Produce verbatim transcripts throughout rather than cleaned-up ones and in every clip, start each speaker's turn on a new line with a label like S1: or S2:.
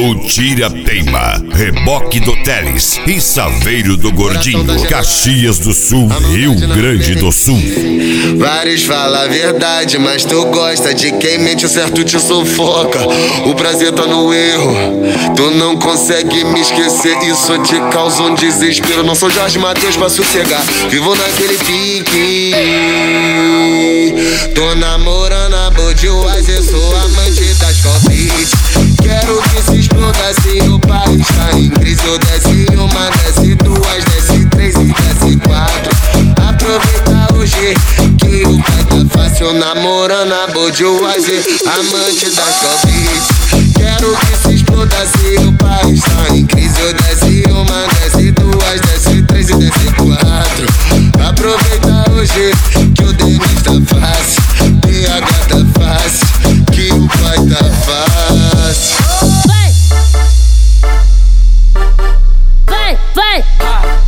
S1: Gol Tira Teima, Reboque do Teles e Saveiro do Gordinho, Caxias do Sul, Rio Grande do Sul.
S2: Vários falam a verdade, mas tu gosta de quem mente, o certo te sufoca. O prazer tá no erro, tu não consegue me esquecer, isso te causa um desespero. Não sou Jorge Mateus pra sossegar, vivo naquele pique. Tô namorando a Budweiser, sou amante das Covid. Quero que se exploda se o país tá em crise. Eu desce uma, desce duas, desce três e desce quatro. Aproveita hoje que o pai tá fácil. Namorando a Budweiser, amante das Covid. Quero que se exploda se o país tá em crise. Eu desce uma, desce duas, desce três e desce quatro. Aproveita hoje que o Denis tá fácil, P H tá fácil, que o pai tá fácil.
S3: Vai, vai, vai.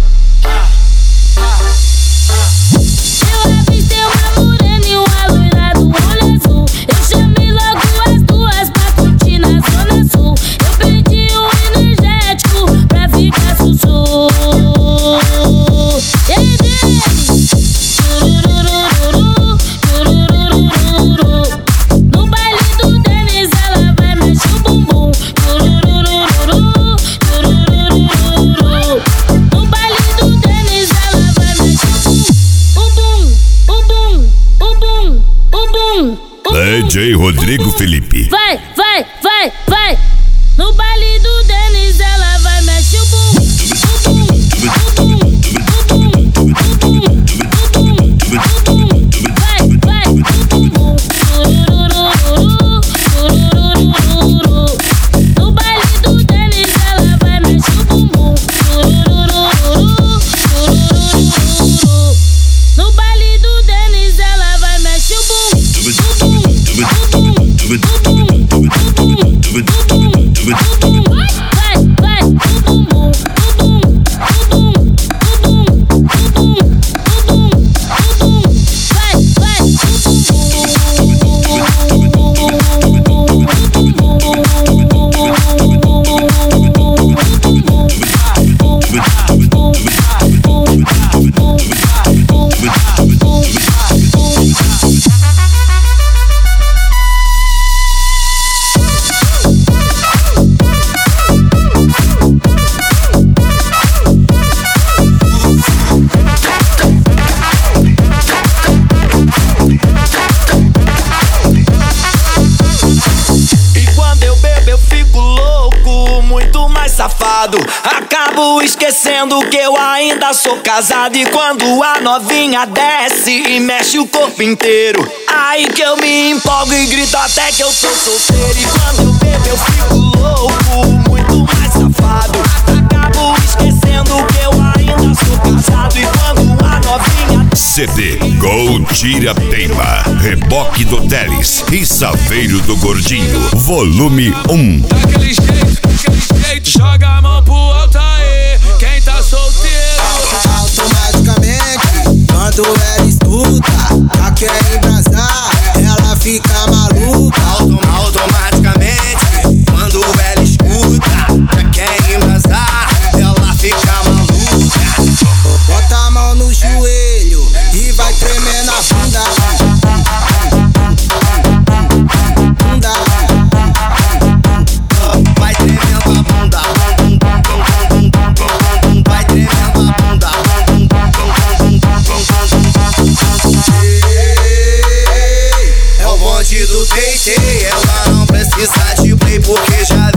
S3: Eu avistei uma morena e uma loira do olho azul. Eu chamei logo as duas pra curtir na zona sul. Eu pedi um energético pra ficar sussu. E aí, Denis? No baile do Denis ela vai mexer o bumbum. No baile do Denis ela vai mexer o bum, o bum, o bum, o bum, o bum.
S1: D J Rodrigo Felipe.
S3: Vai, vai, vai, vai. No baile do Denis ela vai mexer o bum, o bum, o bum, o bum, o bum, o bum. Vai, vai, o bum. No baile do Denis ela vai mexer o bumbum. No baile do Denis ela vai mexer o bumbum. Vai, vai, o bumbum, o bum, o bum, o bum, o bum, o bum, o bum. Vai, vai,
S4: safado, acabo esquecendo que eu ainda sou casado. E quando a novinha desce e mexe o corpo inteiro, aí que eu me empolgo e grito até que eu tô solteiro. E quando eu bebo eu fico louco, muito mais safado, acabo esquecendo que eu ainda sou casado. E quando a novinha
S1: C D Gol Tira Teima, Reboque do Teles e Saveiro do Gordinho, volume um.
S5: Daquele jeito, daquele jeito, joga a mão pro alto aí, quem tá solteiro.
S6: Automaticamente, quando ela escuta, já quer embrasar, ela fica maluca. Automaticamente, quando ela escuta, já quer embrasar, ela fica maluca. Bota a mão no joelho e vai tremer na bunda. Bunda. Vai tremendo a bunda. Vai tremendo a bunda. É o bonde do T T, ela não precisa de play porque já